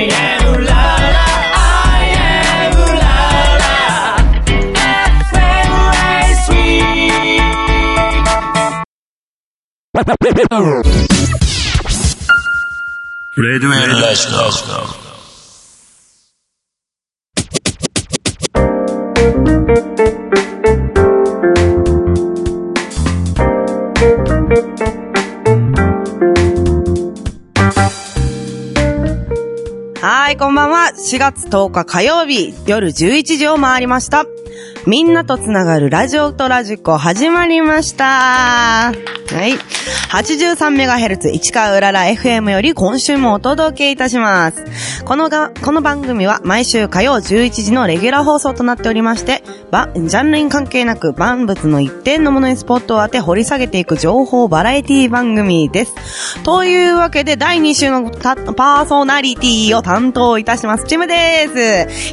I am la la I am la la FM sweet レディオエルラジオはい、こんばんは。4月10日火曜日、夜11時を回りました。みんなとつながるラジオとラジコ始まりました。はい。83MHz 市川うらら FM より今週もお届けいたします。この番組は毎週火曜11時のレギュラー放送となっておりまして、ジャンルに関係なく万物の一点のものにスポットを当て掘り下げていく情報バラエティ番組です。というわけで第2週のパーソナリティを担当いたします。チムです。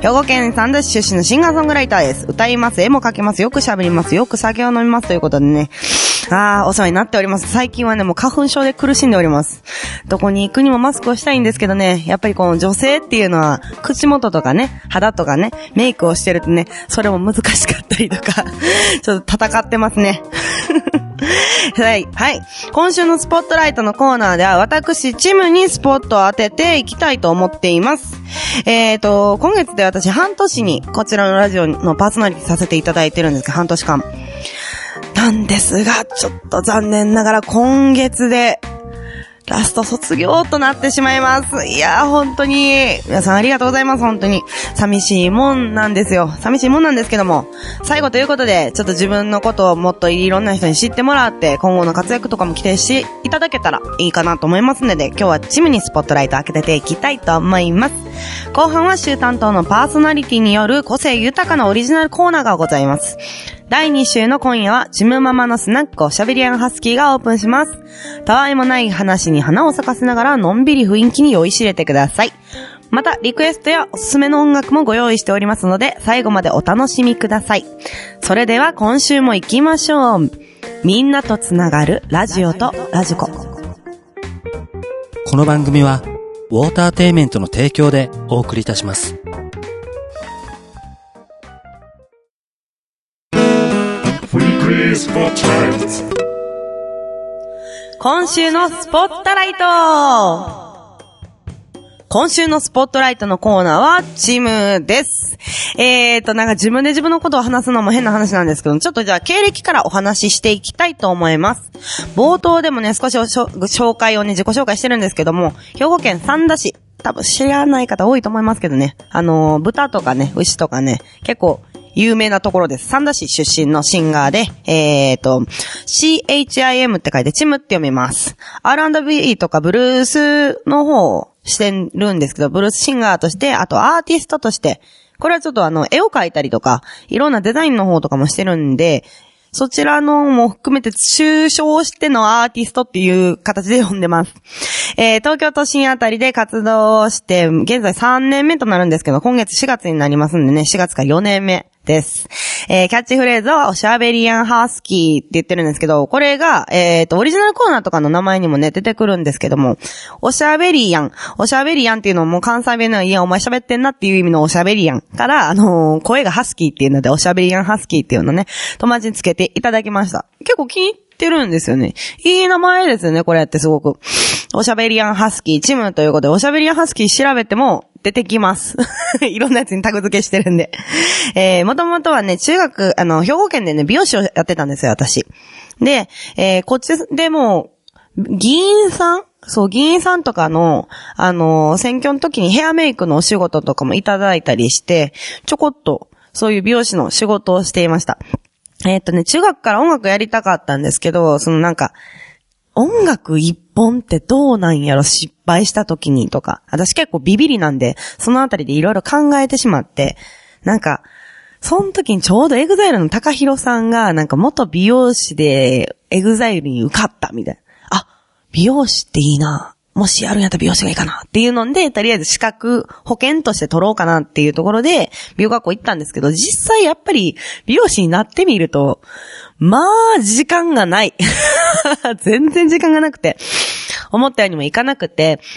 兵庫県三田市出身のシンガーソングライターです。歌います、絵も描けます、よく喋ります、よく酒を飲みますということでね。お世話になっております。最近はね、もう花粉症で苦しんでおります。どこに行くにもマスクをしたいんですけどね、やっぱりこの女性っていうのは、口元とかね、肌とかね、メイクをしてるとね、それも難しかったりとか、ちょっと戦ってますね。はい。はい。今週のスポットライトのコーナーでは、私、チムにスポットを当てていきたいと思っています。今月で私、半年にこちらのラジオのパーソナリティさせていただいてるんですけど、半年間。なんですが、ちょっと残念ながら今月でラスト卒業となってしまいます。いやー本当に皆さんありがとうございます。本当に寂しいもんなんですよ。寂しいもんなんですけども、最後ということでちょっと自分のことをもっといろんな人に知ってもらって今後の活躍とかも期待していただけたらいいかなと思いますので、今日はチムにスポットライトを当てていきたいと思います。後半は週担当のパーソナリティによる個性豊かなオリジナルコーナーがございます。第2週の今夜はチムママのスナックおしゃべりアンハスキーがオープンします。たわいもない話に花を咲かせながらのんびり雰囲気に酔いしれてください。またリクエストやおすすめの音楽もご用意しておりますので、最後までお楽しみください。それでは今週も行きましょう。みんなとつながるラジオとラジコ。 この番組はウォーターテイメントの提供でお送りいたします。 今週のスポットライト。今週のスポットライトのコーナーはチムです。なんか自分で自分のことを話すのも変な話なんですけど、ちょっとじゃあ経歴からお話ししていきたいと思います。冒頭でもね、少し紹介をね、自己紹介してるんですけども、兵庫県三田市、多分知らない方多いと思いますけどね、豚とかね、牛とかね、結構有名なところです。三田市出身のシンガーで、CHIM って書いてチムって読みます。R&B とかブルースの方をしてるんですけど、ブルースシンガーとして、あとアーティストとして、これはちょっと絵を描いたりとか、いろんなデザインの方とかもしてるんで、そちらのも含めて抽象してのアーティストっていう形で呼んでます。東京都心あたりで活動して、現在3年目となるんですけど、今月4月になりますんでね、4月から4年目です。キャッチフレーズはおしゃべりアンハスキーって言ってるんですけど、これが、オリジナルコーナーとかの名前にもね、出てくるんですけども、おしゃべりアンっていうのも関西弁の、いや、お前喋ってんなっていう意味のおしゃべりアンから、声がハスキーっていうので、おしゃべりアンハスキーっていうのね、友達につけていただきました。結構気に入ってるんですよね。いい名前ですよね、これってすごく。おしゃべりアンハスキー、チムということで、おしゃべりアンハスキー調べても出てきます。いろんなやつにタグ付けしてるんで。もともとはね、兵庫県でね、美容師をやってたんですよ、私。で、こっちでも、議員さんとかの、選挙の時にヘアメイクのお仕事とかもいただいたりして、ちょこっと、そういう美容師の仕事をしていました。中学から音楽やりたかったんですけど、音楽一本ってどうなんやろ、失敗した時にとか。私結構ビビりなんで、そのあたりでいろいろ考えてしまって、その時にちょうどエグザイルの高弘さんが、元美容師でエグザイルに受かったみたいな。あ、美容師っていいな。もしやるんやったら美容師がいいかなっていうので、とりあえず資格保険として取ろうかなっていうところで、美容学校行ったんですけど、実際やっぱり美容師になってみると、まあ、時間がない。全然時間がなくて、思ったようにもいかなくて、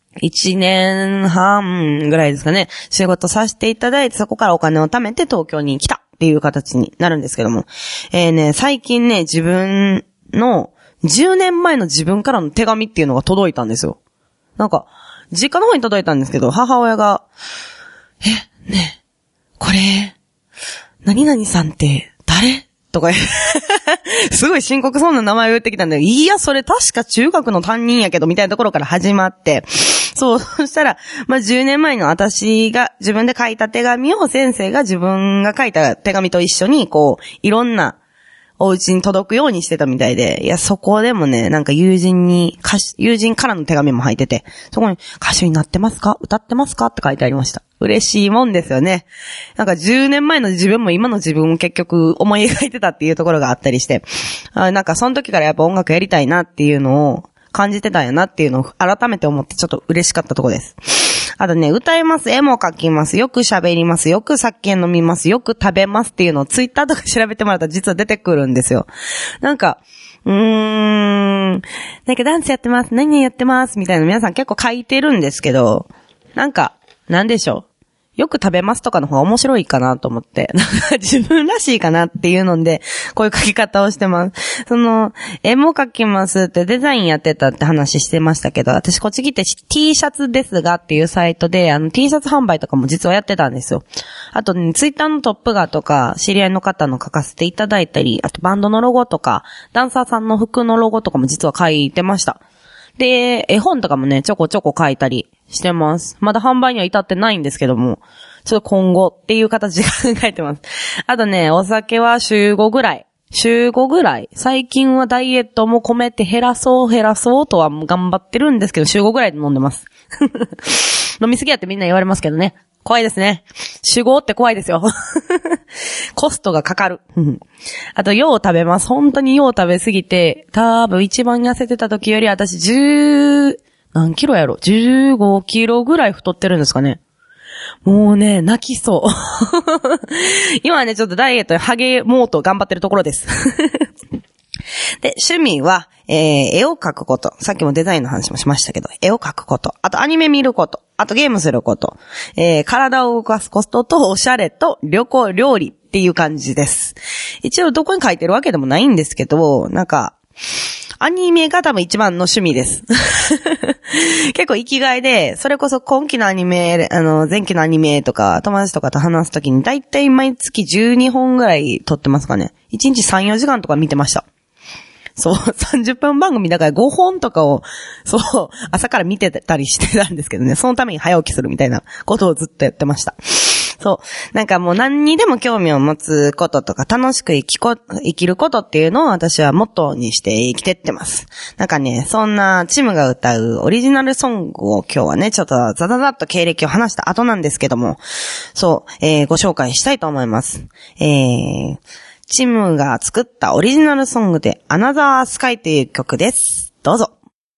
1年半ぐらいですかね、仕事させていただいて、そこからお金を貯めて東京に来たっていう形になるんですけども。最近ね、自分の10年前の自分からの手紙っていうのが届いたんですよ。なんか、実家の方に届いたんですけど、母親が、ねえ、これ、何々さんって誰とかすごい深刻そうな名前を言ってきたんで、いや、それ確か中学の担任やけど、みたいなところから始まって、そしたら、10年前の私が自分で書いた手紙を先生が自分が書いた手紙と一緒に、いろんなお家に届くようにしてたみたいで、いや、そこでもね、なんか友人からの手紙も入ってて、そこに歌手になってますか？歌ってますか？って書いてありました。嬉しいもんですよね。なんか10年前の自分も今の自分も結局思い描いてたっていうところがあったりして、なんかその時からやっぱ音楽やりたいなっていうのを感じてたんやなっていうのを改めて思ってちょっと嬉しかったところです。あとね、歌います、絵も描きます、よく喋ります、よく酒飲みます、よく食べますっていうのをツイッターとか調べてもらったら実は出てくるんですよ。なんかなんかダンスやってます、何やってますみたいな皆さん結構書いてるんですけど、なんか、なんでしょう。よく食べますとかの方が面白いかなと思って、なんか自分らしいかなっていうので、こういう書き方をしてます。絵も描きますってデザインやってたって話してましたけど、私こっち来て T シャツですがっていうサイトで、T シャツ販売とかも実はやってたんですよ。あとね、ツイッターのトップ画とか、知り合いの方の書かせていただいたり、あとバンドのロゴとか、ダンサーさんの服のロゴとかも実は書いてました。で、絵本とかもね、ちょこちょこ書いたりしてます。まだ販売には至ってないんですけども、ちょっと今後っていう形で考えてます。あとね、お酒は週5ぐらい。最近はダイエットも込めて減らそうとは頑張ってるんですけど、週5ぐらいで飲んでます。飲みすぎやってみんな言われますけどね。怖いですね。酒豪って怖いですよ。コストがかかる。あと、よう食べます。本当によう食べすぎて、多分一番痩せてた時より私何キロやろ ?15 キロぐらい太ってるんですかね。もうね、泣きそう。今はね、ちょっとダイエットに励もうと頑張ってるところです。で、趣味は、絵を描くこと。さっきもデザインの話もしましたけど、絵を描くこと。あとアニメ見ること。あとゲームすること。体を動かすこととおしゃれと旅行、料理っていう感じです。一応どこに書いてるわけでもないんですけど、なんか、アニメが多分一番の趣味です。結構生きがいで、それこそ今期のアニメ、前期のアニメとか、友達とかと話すときに、だいたい毎月12本ぐらい撮ってますかね。1日3、4時間とか見てました。そう、30分番組だから5本とかを、そう、朝から見てたりしてたんですけどね、そのために早起きするみたいなことをずっとやってました。そう。なんかもう何にでも興味を持つこととか楽しく生きることっていうのを私はモットーにして生きてってます。なんかね、そんなチムが歌うオリジナルソングを今日はね、ちょっとザザザッと経歴を話した後なんですけども、そう、ご紹介したいと思います。チムが作ったオリジナルソングでアナザースカイという曲です。どうぞ。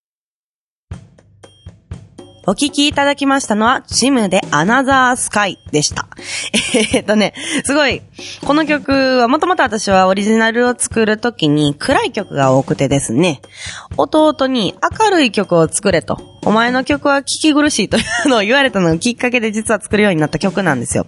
お聴きいただきましたのは、チムでアナザースカイでした。すごい、この曲はもともと私はオリジナルを作るときに暗い曲が多くてですね、弟に明るい曲を作れと、お前の曲は聴き苦しいというのを言われたのがきっかけで実は作るようになった曲なんですよ。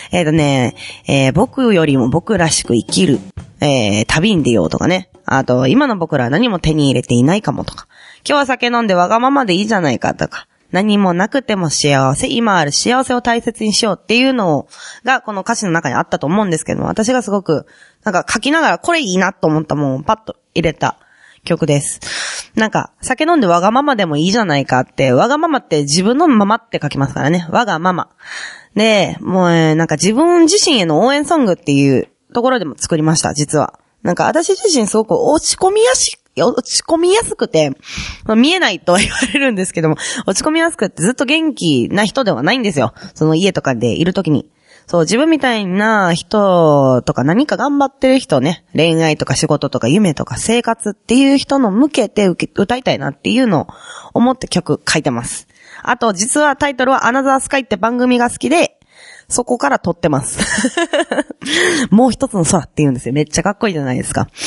僕よりも僕らしく生きる、旅に出ようとかね。あと、今の僕らは何も手に入れていないかもとか、今日は酒飲んでわがままでいいじゃないかとか、何もなくても幸せ、今ある幸せを大切にしようっていうのがこの歌詞の中にあったと思うんですけども、私がすごくなんか書きながらこれいいなと思ったものをパッと入れた曲です。なんか酒飲んでわがままでもいいじゃないかって、わがままって自分のままって書きますからね。わがまま。で、もうなんか自分自身への応援ソングっていうところでも作りました、実は。なんか私自身すごく落ち込みやすくて、見えないとは言われるんですけども、落ち込みやすくてずっと元気な人ではないんですよ。その家とかでいるときに。そう、自分みたいな人とか何か頑張ってる人ね、恋愛とか仕事とか夢とか生活っていう人の向けて歌いたいなっていうのを思って曲書いてます。あと、実はタイトルはアナザースカイって番組が好きで、そこから撮ってます。もう一つの空って言うんですよ。めっちゃかっこいいじゃないですか。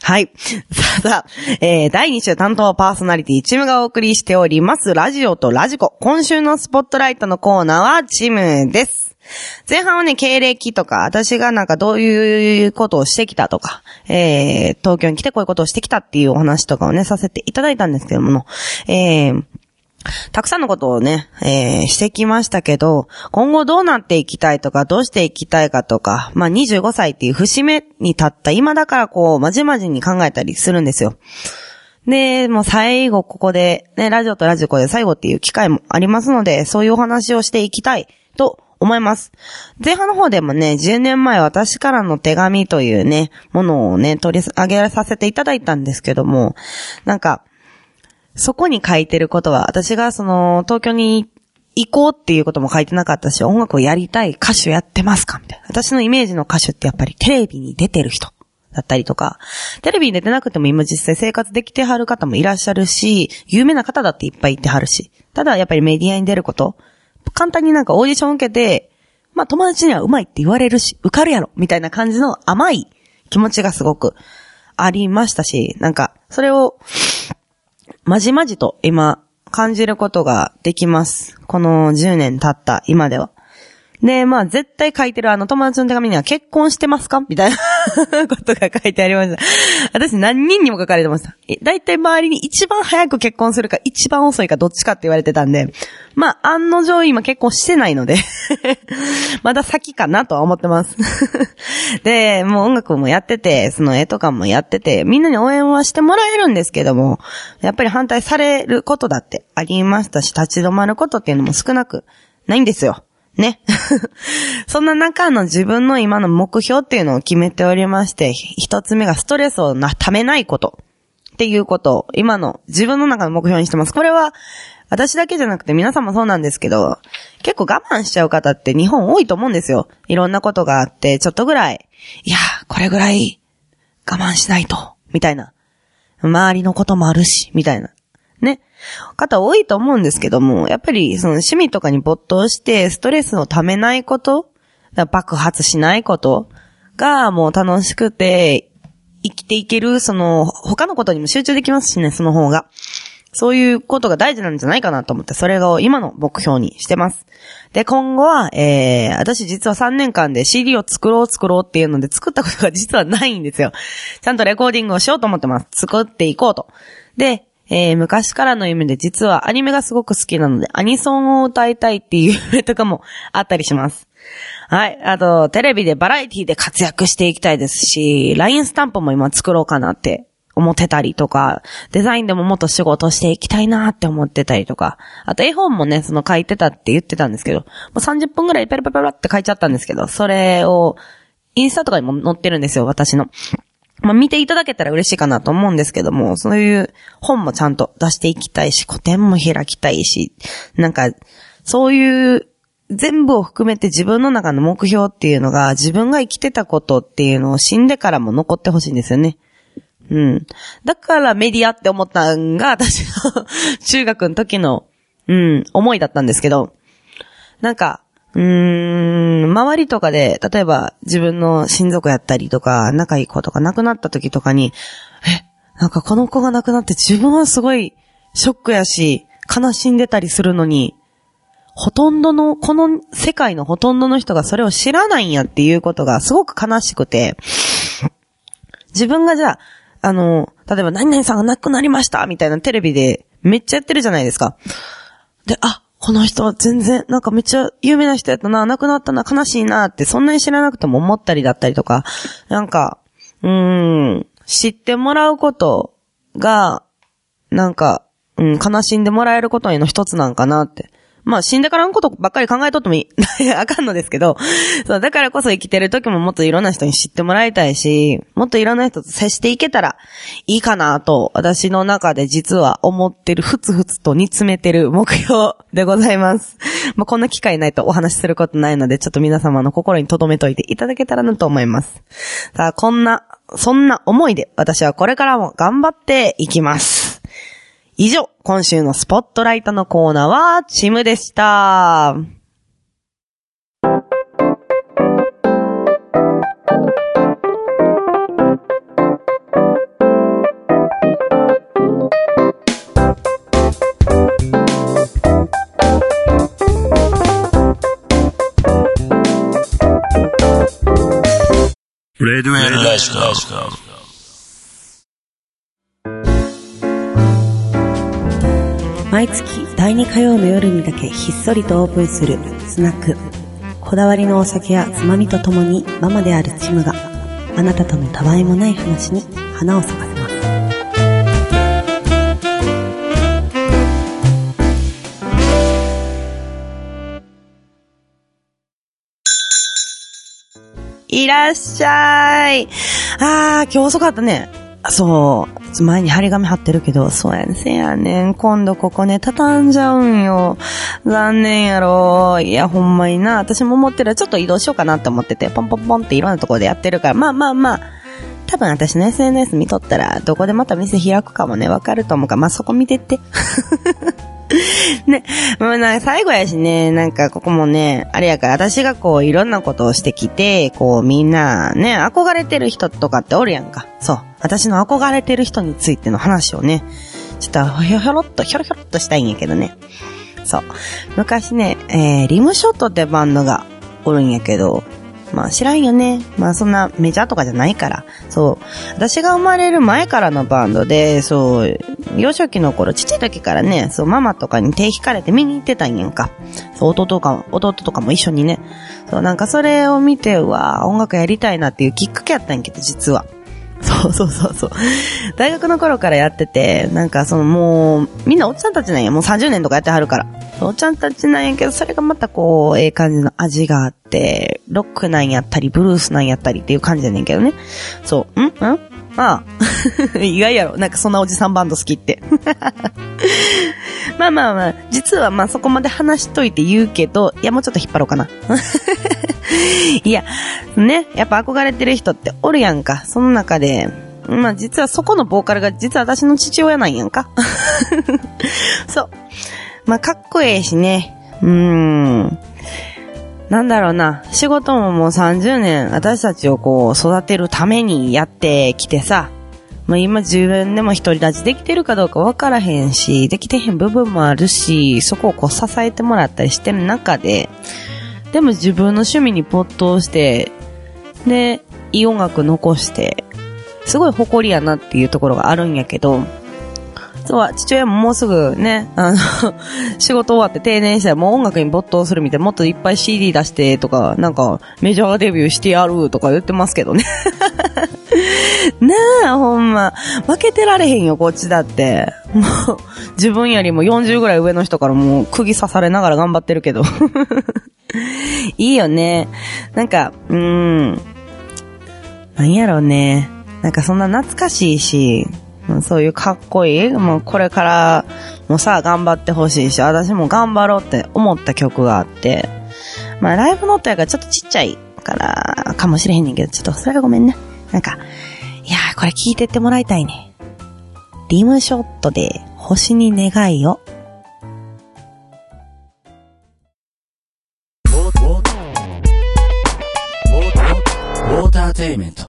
はい。さあ、第2週担当パーソナリティチムがお送りしております、ラジオとラジコ。今週のスポットライトのコーナーはチムです。前半はね、経歴とか、私がなんかどういうことをしてきたとか、東京に来てこういうことをしてきたっていうお話とかをね、させていただいたんですけども、たくさんのことをね、してきましたけど、今後どうなっていきたいとか、どうしていきたいかとか、まあ25歳っていう節目に立った今だからこう、まじまじに考えたりするんですよ。で、もう最後ここで、ね、ラジオとラジコで最後っていう機会もありますので、そういうお話をしていきたいと思います。前半の方でもね、10年前私からの手紙というね、ものをね、取り上げさせていただいたんですけども、なんか、そこに書いてることは、私が東京に行こうっていうことも書いてなかったし、音楽をやりたい歌手やってますかみたいな。私のイメージの歌手ってやっぱりテレビに出てる人だったりとか、テレビに出てなくても今実際生活できてはる方もいらっしゃるし、有名な方だっていっぱいいてはるし、ただやっぱりメディアに出ること、簡単になんかオーディション受けて、まあ友達にはうまいって言われるし、受かるやろみたいな感じの甘い気持ちがすごくありましたし、なんか、それを、まじまじと今感じることができます。この10年経った今では。で、まあ絶対書いてる友達の手紙には結婚してますかみたいなことが書いてありました。私何人にも書かれてました。だいたい周りに一番早く結婚するか一番遅いかどっちかって言われてたんで、まあ案の定今結婚してないのでまだ先かなとは思ってますで、もう音楽もやってて、その絵とかもやってて、みんなに応援はしてもらえるんですけども、やっぱり反対されることだってありましたし、立ち止まることっていうのも少なくないんですよ。ね。そんな中の自分の今の目標っていうのを決めておりまして、一つ目がストレスをためないことっていうことを今の自分の中の目標にしてます。これは私だけじゃなくて皆さんもそうなんですけど、結構我慢しちゃう方って日本多いと思うんですよ。いろんなことがあって、ちょっとぐらい、いや、これぐらい我慢しないと、みたいな。周りのこともあるし、みたいな。ね。方多いと思うんですけども、やっぱりその趣味とかに没頭してストレスをためないこと、爆発しないことがもう楽しくて生きていける、他のことにも集中できますしね、その方が。そういうことが大事なんじゃないかなと思って、それを今の目標にしてます。で、今後は、私実は3年間で CD を作ろうっていうので作ったことが実はないんですよ。ちゃんとレコーディングをしようと思ってます。作っていこうと。で、昔からの夢で実はアニメがすごく好きなので、アニソンを歌いたいっていう夢とかもあったりします。はい。あと、テレビでバラエティで活躍していきたいですし、LINE スタンプも今作ろうかなって思ってたりとか、デザインでももっと仕事していきたいなって思ってたりとか、あと絵本もね、書いてたって言ってたんですけど、もう30分ぐらいペラペラペラって書いちゃったんですけど、それをインスタとかにも載ってるんですよ、私の。まあ、見ていただけたら嬉しいかなと思うんですけども、そういう本もちゃんと出していきたいし、個展も開きたいし、なんか、そういう全部を含めて自分の中の目標っていうのが、自分が生きてたことっていうのを死んでからも残ってほしいんですよね。うん。だからメディアって思ったんが、私の中学の時の、思いだったんですけど、なんか、周りとかで、例えば自分の親族やったりとか、仲いい子とか亡くなった時とかに、なんかこの子が亡くなって自分はすごいショックやし、悲しんでたりするのに、この世界のほとんどの人がそれを知らないんやっていうことがすごく悲しくて、自分がじゃあ、例えば何々さんが亡くなりましたみたいなテレビでめっちゃやってるじゃないですか。で、この人は全然、なんかめっちゃ有名な人やったな、亡くなったな、悲しいなって、そんなに知らなくても思ったりだったりとか、なんか、知ってもらうことが、なんか、悲しんでもらえることへの一つなんかなって。まあ死んでからのことばっかり考えとってもあかんのですけど、そう、だからこそ生きてる時ももっといろんな人に知ってもらいたいし、もっといろんな人と接していけたらいいかなと、私の中で実は思ってる、ふつふつと煮詰めてる目標でございます。まあこんな機会ないとお話しすることないので、ちょっと皆様の心に留めといていただけたらなと思います。さあ、そんな思いで私はこれからも頑張っていきます。以上、今週のスポットライトのコーナーは、チムでした。 レディオラジオ。 毎月第2火曜の夜にだけひっそりとオープンするスナック。こだわりのお酒やつまみとともにママであるチムがあなたとのたわいもない話に花を咲かせます。いらっしゃい。今日遅かったね。そう。前に張り紙貼ってるけど、そうやね。せやねん。今度ここね、畳んじゃうんよ。残念やろ。いや、ほんまにな。私も思ってる。ちょっと移動しようかなって思ってて、ポンポンポンっていろんなところでやってるから、まあ。多分私の SNS 見とったら、どこでまた店開くかもね、わかると思うから、まあ、そこ見てって。ね、もう最後やしね、なんかここもね、あれやから私がこういろんなことをしてきて、こうみんなね、憧れてる人とかっておるやんか。そう。私の憧れてる人についての話をね、ちょっとひょろっとしたいんやけどね。そう。昔ね、リムショットってバンドがおるんやけど、まあ知らんよね。まあそんなメジャーとかじゃないから。そう。私が生まれる前からのバンドで、そう、幼少期の頃、ちっちゃい時からね、そう、ママとかに手引かれて見に行ってたんやんか。そう、弟とかも一緒にね。そう、なんかそれを見て、うわ、音楽やりたいなっていうきっかけやったんやけど、実は。そう。大学の頃からやってて、なんかもう、みんなおっちゃんたちなんや。もう30年とかやってはるから。おっちゃんたちなんやけど、それがまたこう、感じの味があって、ロックなんやったり、ブルースなんやったりっていう感じやねんけどね。そう。まあ、意外やろ。なんかそんなおじさんバンド好きって。まあ、実はまあそこまで話しといて言うけど、いやもうちょっと引っ張ろうかな。いや、ね、やっぱ憧れてる人っておるやんか。その中で、まあ実はそこのボーカルが実は私の父親なんやんか。そう。まあかっこええしね。なんだろうな。仕事ももう30年私たちをこう育てるためにやってきてさ。まあ今自分でも独り立ちできてるかどうかわからへんし、できてへん部分もあるし、そこをこう支えてもらったりしてる中で、でも自分の趣味に没頭して、で、いい音楽残して、すごい誇りやなっていうところがあるんやけど、そう、父親ももうすぐね、仕事終わって定年したらもう音楽に没頭するみたいな、もっといっぱい CD 出してとか、なんかメジャーデビューしてやるとか言ってますけどね。なあ、ほんま。負けてられへんよ、こっちだって。もう、自分よりも40ぐらい上の人からもう釘刺されながら頑張ってるけど。いいよね。なんか、なんやろうね。なんかそんな懐かしいし、そういうかっこいい、もうこれからもさ、頑張ってほしいし、私も頑張ろうって思った曲があって、まあライブノートやからちょっとちっちゃいからかもしれへんねんけど、ちょっとそれはごめんね。なんか、いやーこれ聞いてってもらいたいね。リムショットで星に願いを。 ウォーターテイメント。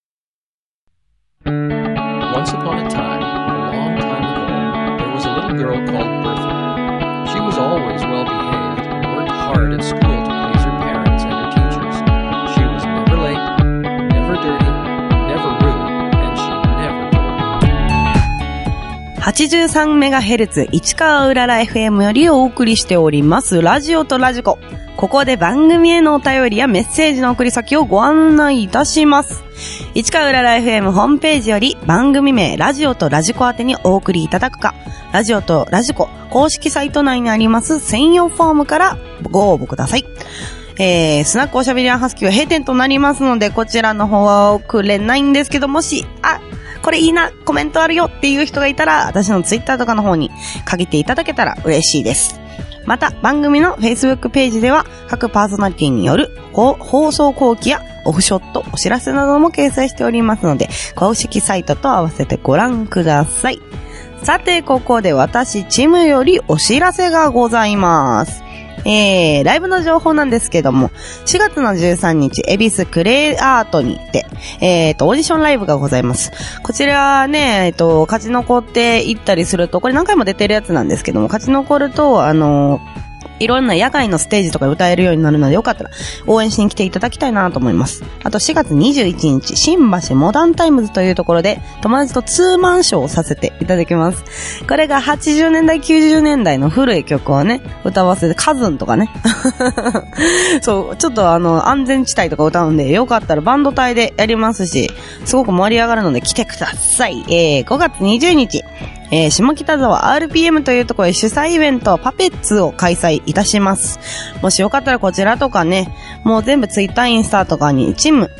Once upon a time, a long time ago, there was a little girl called Bertha. She was always well behaved and worked hard at school to please her parents and her teachers. She was never late, never dirty, never rude, and she never told. 83MHz 市川うらら FM よりお送りしておりますラジオとラジコ。ここで番組へのお便りやメッセージの送り先をご案内いたします。市川うらら FM ホームページより番組名ラジオとラジコ宛てにお送りいただくか、ラジオとラジコ公式サイト内にあります専用フォームからご応募ください。スナックおしゃべりアンハスキーは閉店となりますので、こちらの方は送れないんですけど、もし、これいいな、コメントあるよっていう人がいたら、私のツイッターとかの方に限っていただけたら嬉しいです。また、番組の Facebook ページでは、各パーソナリティによる放送後期やオフショット、お知らせなども掲載しておりますので、公式サイトと合わせてご覧ください。さて、ここで私、チムよりお知らせがございます。ライブの情報なんですけども、4月の13日、恵比寿クレイアートにて、オーディションライブがございます。こちらはね、勝ち残っていったりすると、これ何回も出てるやつなんですけども、勝ち残ると、 いろんな野外のステージとか歌えるようになるので、よかったら応援しに来ていただきたいなと思います。あと4月21日、新橋モダンタイムズというところで、友達とツーマンショーをさせていただきます。これが80年代、90年代の古い曲をね、歌わせて、カズンとかね。そう、ちょっと安全地帯とか歌うんで、よかったらバンド隊でやりますし、すごく盛り上がるので来てください。5月20日、下北沢 RPM というところで主催イベントパペッツを開催いたします。もしよかったらこちらとかね、もう全部ツイッターインスタとかにチム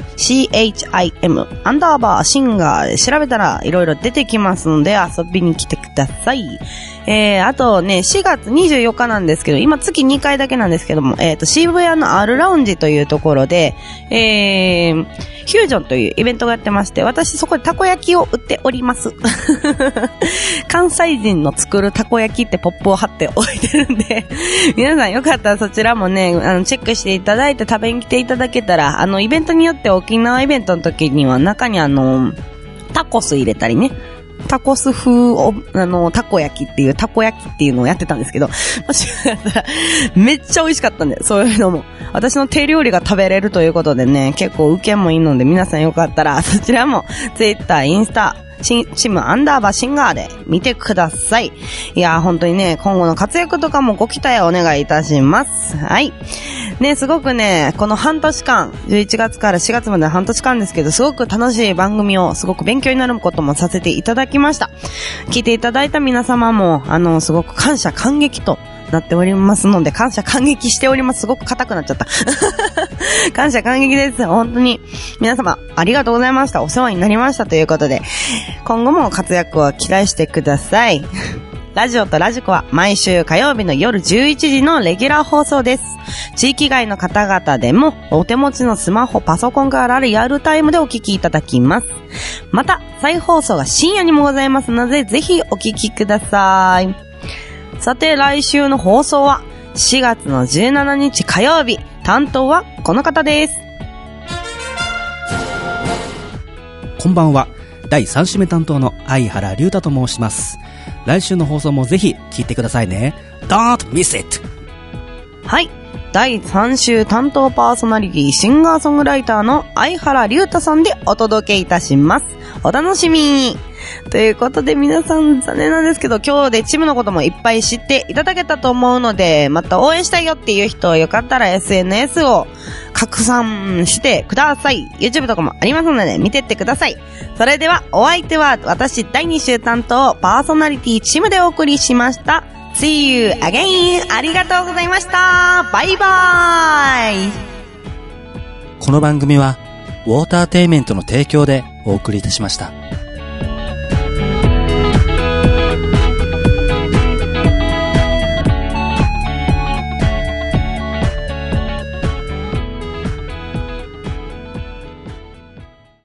CHIM アンダーバーシンガーで調べたらいろいろ出てきますので遊びに来てください。あとね、4月24日なんですけど、今月2回だけなんですけども、渋谷の R ラウンジというところで、フュージョンというイベントがやってまして、私そこでたこ焼きを売っております。関西人の作るたこ焼きってポップを貼って置いてるんで、皆さんよかったらそちらもね、チェックしていただいて食べに来ていただけたら、イベントによって沖縄イベントの時には中にタコス入れたりね、タコス風を、たこ焼きっていうのをやってたんですけど、もしよかったら、めっちゃ美味しかったんで、そういうのも。私の手料理が食べれるということでね、結構受けもいいので、皆さんよかったら、そちらも、ツイッター、インスタ、チムアンダーバーシンガーで見てください。いやー、本当にね、今後の活躍とかもご期待をお願いいたします。はい。ね、すごくね、この半年間、11月から4月までの半年間ですけど、すごく楽しい番組を、すごく勉強になることもさせていただきました。聞いていただいた皆様も、すごく感謝感激となっておりますので、感謝感激しております。すごく硬くなっちゃった。感謝感激です。本当に。皆様、ありがとうございました。お世話になりましたということで、今後も活躍を期待してください。ラジオとラジコは毎週火曜日の夜11時のレギュラー放送です。地域外の方々でもお手持ちのスマホ、パソコンからリアルタイムでお聞きいただきます。また、再放送が深夜にもございますので、ぜひお聞きください。さて、来週の放送は4月の17日火曜日、担当はこの方です。 こんばんは。第3週目担当の相原龍太と申します。来週の放送もぜひ聞いてくださいね。Don't miss it! はい。第3週担当パーソナリティシンガーソングライターの相原龍太さんでお届けいたします。お楽しみに。ということで皆さん残念なんですけど、今日でチームのこともいっぱい知っていただけたと思うので、また応援したいよっていう人よかったら SNS を拡散してください。YouTube とかもありますので見てってください。それではお相手は私第2週担当パーソナリティチームでお送りしました。See you again! ありがとうございました。バイバーイ。 この番組はウォーターテイメントの提供でお送りいたしました。